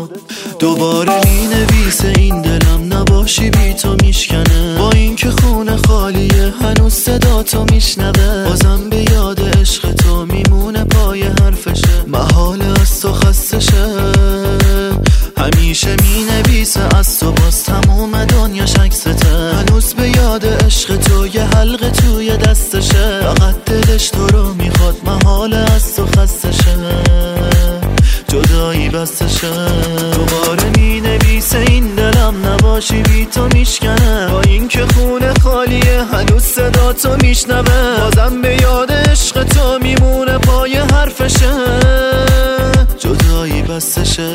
دوباره می نویسه این دلم نباشی بی تو میشکنه. با اینکه خونه خالیه هنوز صدا تو میشنوه. بازم به یاد عشق تو میمونه پای حرفشه. محال از تو خسته شه. همیشه می نویسه از تو باز تموم دنیاش عکسته. هنوز به یاد عشق تو یه حلقه توی دستشه. فقط دلش تو رو میخواد محال از تو خسته شه. جدایی بستشه. دوباره می نویسه این دلم نباشی بی تو میشکنه. با اینکه خونه خالیه هنوز صدا تو میشنوه. بازم به یاد عشق تو میمونه پای حرفشه. جدایی بستشه.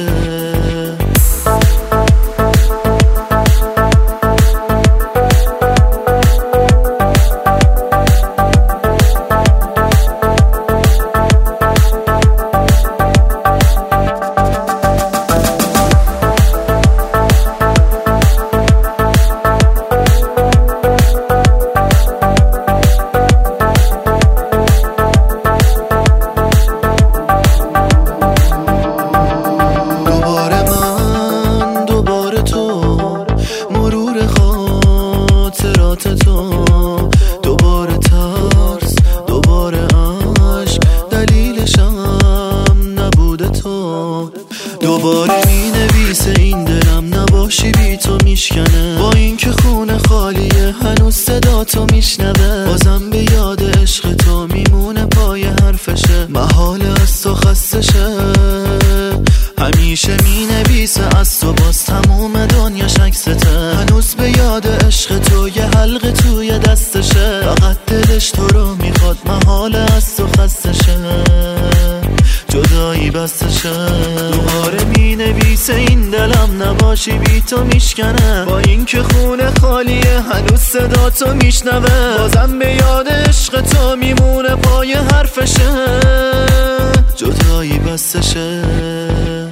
تو دوباره ترس، دوباره عشق، دلیلشم نبوده تو. دوباره می نویسه این دلم نباشی بی تو میشکنه. با اینکه خونه خالیه هنوز صدا تو میشنوه. بازم به یاد عشق تو میمونه پای حرفشه. محال از تو خسته شه. همیشه می نویسه از تو باز تموم دنیاش عکسته. هنوز به یاد عشق تو یه حلقه توی دستشه. فقط دلش تو رو میخواد محال از تو خسته شه. جدایی بستشه. دوباره می نویسه این دلم نباشی بی تو میشکنه. با اینکه خونه خالیه هنوز صدا تو میشنوه. بازم به یاد عشق تو میمونه پای حرفشه. جدایی بستشه.